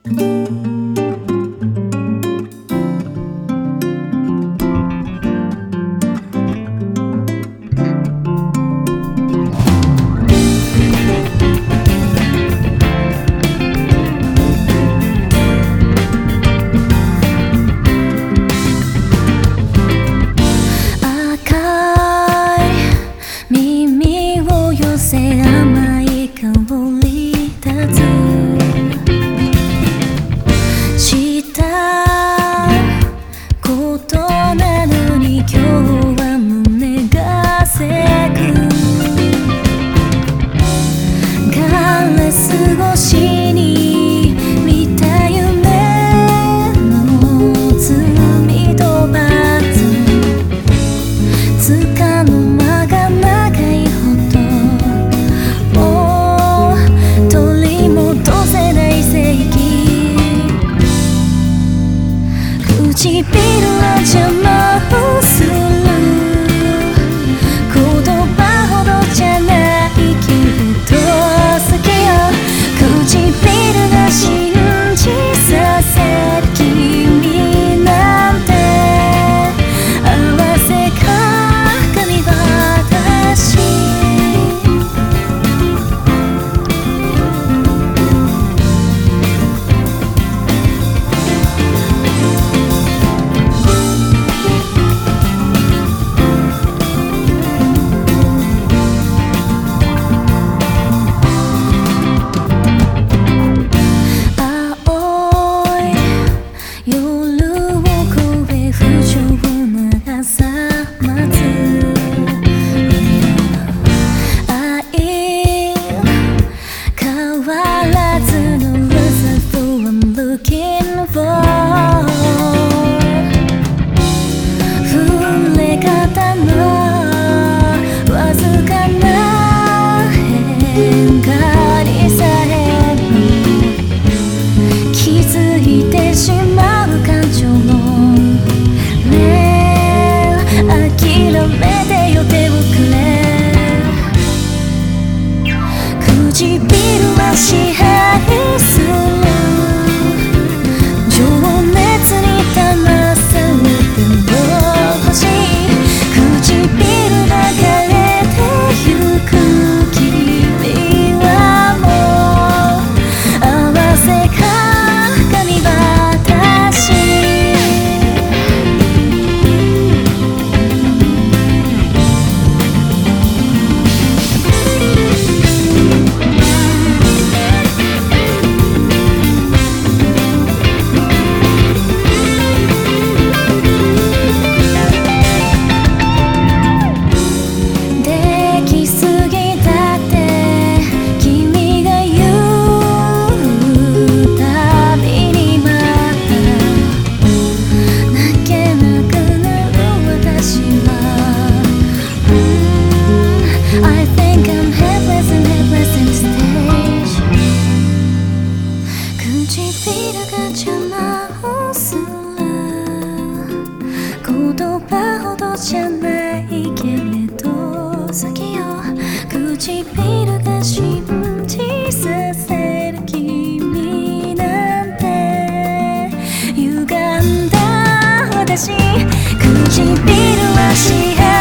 甘い香り立つしたことなのに今日は胸がせくガラス越しに見た夢の罪と罰つかの間が長いほど取り戻せない正義唇は邪魔をする言葉ほどじゃないけれど好きよ唇が信じさせる君なんて合わせ鏡私唇は支配する情熱に騙されても欲しい唇が枯れてゆく君はもう合わせ鏡私唇が邪魔をする言葉ほどじゃないけれど好きよ唇が信じさせる君なんて歪んだ私唇は支配